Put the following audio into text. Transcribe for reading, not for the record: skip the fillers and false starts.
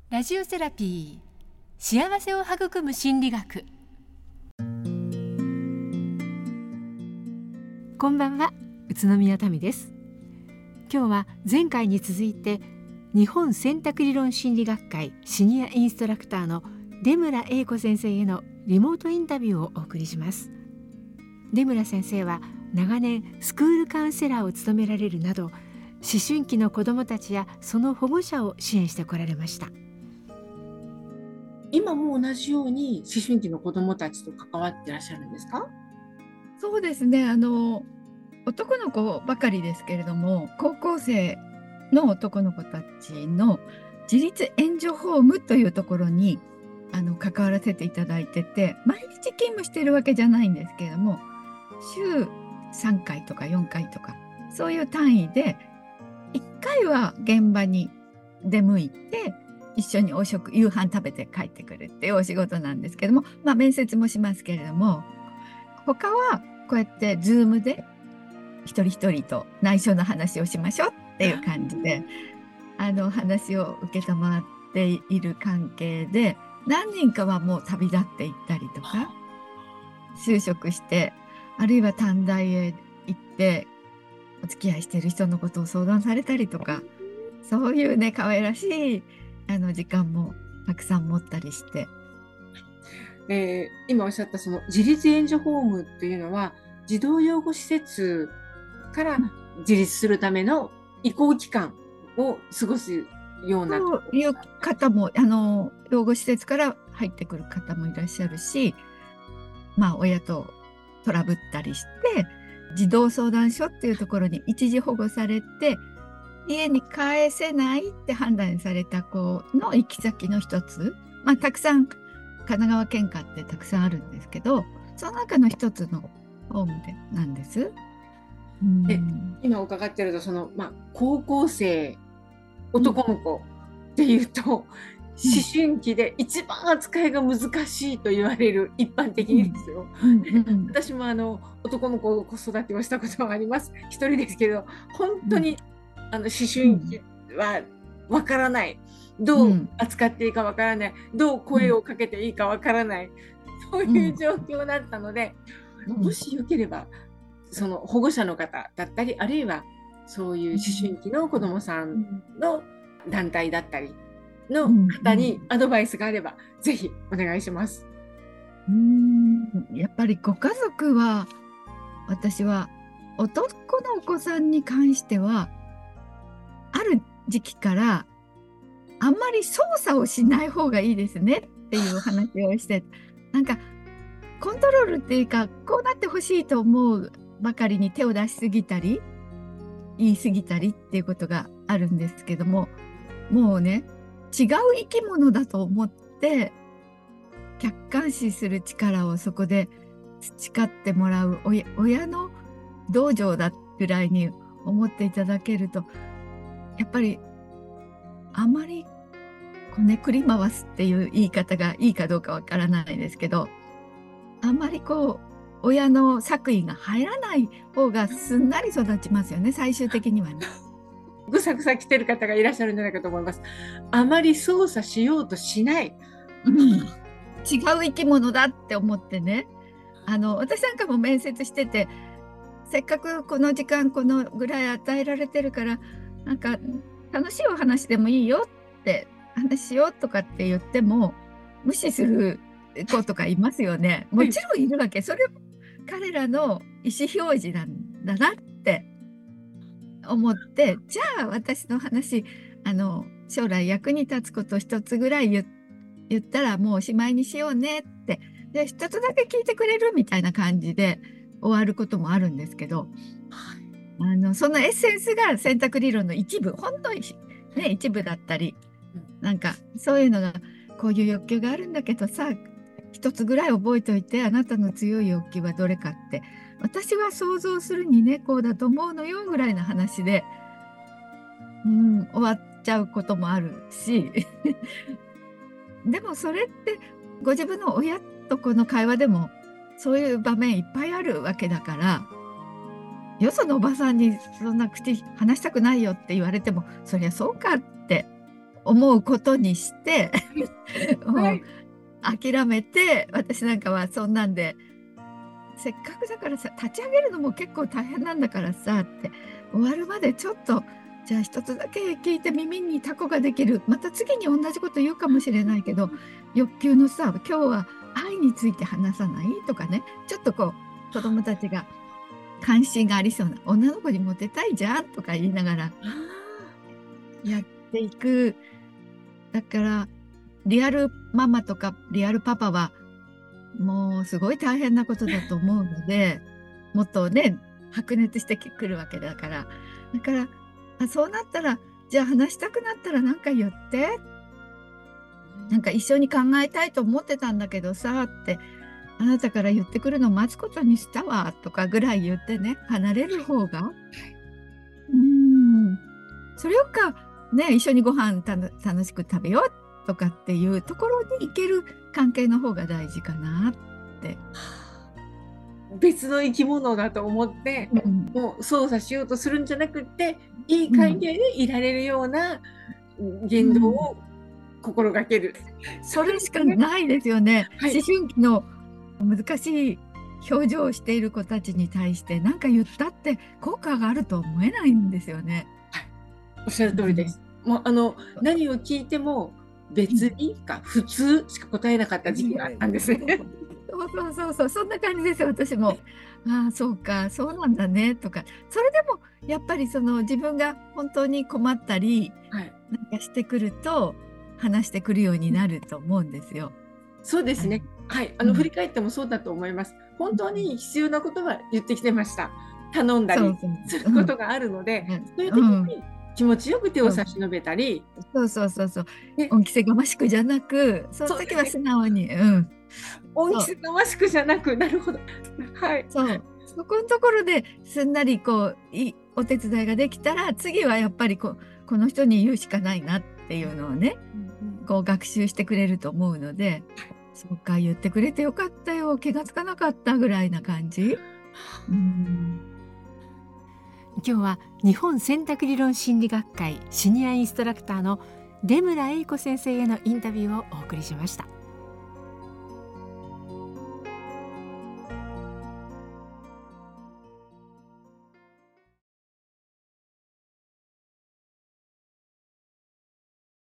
ラジオセラピー、幸せを育む心理学。こんばんは、宇都宮民です。今日は前回に続いて日本選択理論心理学会シニアインストラクターの出村英子先生へのリモートインタビューをお送りします。出村先生は長年スクールカウンセラーを務められるなど、思春期の子どもたちやその保護者を支援してこられました。 今も同じように思春期の子どもたちと関わっていらっしゃるんですか？ そうですね。男の子ばかりですけれども、高校生の男の子たちの自立援助ホームというところに関わらせていただいてて、毎日勤務しているわけじゃないんですけれども、週3回とか4回とかそういう単位で1回は現場に出向いて一緒に夕飯食べて帰ってくるっていうお仕事なんですけども、面接もしますけれども、他はこうやってズームで一人一人と内緒の話をしましょうっていう感じで話を受けたまっている関係で、何人かはもう旅立っていったりとか、就職して、あるいは短大へ行ってお付き合いしている人のことを相談されたりとか、そういうね、可愛らしい時間もたくさん持ったりして。 今おっしゃったその自立援助ホームというのは、児童養護施設から自立するための移行期間を過ごすような。 そういう方も養護施設から入ってくる方もいらっしゃるし、親とトラブったりして児童相談所っていうところに一時保護されて、家に帰せないって判断された子の行き先の一つ、たくさん神奈川県下ってたくさんあるんですけど、その中の一つのホームでなんです。 今伺ってると高校生男の子っていうと、思春期で一番扱いが難しいと言われる、一般的にですよ。私も男の子の子育てをしたことがあります。一人ですけど、本当に思春期はわからない。どう扱っていいかわからない。どう声をかけていいかわからない。そういう状況だったので、もしよければ、その保護者の方だったり、あるいはそういう思春期の子どもさんの団体だったりの方にアドバイスがあれば、ぜひお願いします。 やっぱりご家族は、私は男のお子さんに関してはある時期からあんまり操作をしない方がいいですねっていう話をして、なんかコントロールっていうか、こうなってほしいと思うばかりに手を出しすぎたり言い過ぎたりっていうことがあるんですけども、もうね、違う生き物だと思って客観視する力をそこで培ってもらう親の道場だぐらいに思っていただけると、やっぱりあまりこねくり回すっていう言い方がいいかどうかわからないですけど、あんまり親の作為が入らない方がすんなり育ちますよね、最終的にはね。 ぐさぐさ来てる方がいらっしゃるんじゃないかと思います。あまり操作しようとしない。 違う生き物だって思ってね。私なんかも面接してて、せっかくこの時間このぐらい与えられてるから、なんか楽しいお話でもいいよって話しようとかって言っても無視する子とかいますよね。もちろんいるわけ。それも彼らの意思表示なんだなって思って、じゃあ私の話将来役に立つこと一つぐらい言ったらもうおしまいにしようねって、で一つだけ聞いてくれるみたいな感じで終わることもあるんですけど、そのエッセンスが選択理論の一部、本当にね、一部だったり、なんかそういうのが、こういう欲求があるんだけどさ、一つぐらい覚えておいて、あなたの強い欲求はどれかって、私は想像するにね、こうだと思うのよぐらいの話で終わっちゃうこともあるしでもそれってご自分の親とこの会話でもそういう場面いっぱいあるわけだから、よそのおばさんにそんな口話したくないよって言われても、そりゃそうかって思うことにしてもうはい。 諦めて、私なんかはそんなんで、せっかくだからさ、立ち上げるのも結構大変なんだからさって終わるまでちょっと、じゃあ一つだけ聞いて耳にタコができる、また次に同じこと言うかもしれないけど、欲求のさ、今日は愛について話さないとかね、ちょっとこう子供たちが関心がありそうな、女の子にモテたいじゃんとか言いながらやっていく。だからリアルママとかリアルパパはもうすごい大変なことだと思うので、もっとね白熱してくるわけだから、だからそうなったら、じゃあ話したくなったら何か言って、なんか一緒に考えたいと思ってたんだけどさって、あなたから言ってくるの待つことにしたわとかぐらい言ってね、離れる方が、それよかね、一緒にご飯楽しく食べようとかっていうところに行ける関係の方が大事かなって。 別の生き物だと思って、もう操作しようとするんじゃなくって、いい関係でいられるような言動を心がける。 それしかないですよね。 はい思春期の難しい表情をしている子たちに対して何か言ったって効果があると思えないんですよね。 おっしゃる通りです。もう何を聞いても別にか普通しか答えなかった時期があったんですね。 そう、そんな感じですよ、私も。ああ、そうか、そうなんだねとか、それでもやっぱりその自分が本当に困ったりはい。 なんかしてくると話してくるようになると思うんですよ。 そうですね。はい。振り返ってもそうだと思います。本当に必要なことは言ってきてました。頼んだりすることがあるので、そういう時に気持ちよく手を差し伸べたり、 そう。恩着せがましくじゃなく、その時は素直に、 恩着せがましくじゃなく、なるほど。はい。 そこのところですんなりこうお手伝いができたら、次はやっぱりこの人に言うしかないなっていうのをね、こう学習してくれると思うので、そうか、言ってくれてよかったよ、気がつかなかったぐらいな感じ。 今日は日本選択理論心理学会シニアインストラクターの出村栄子先生へのインタビューをお送りしました。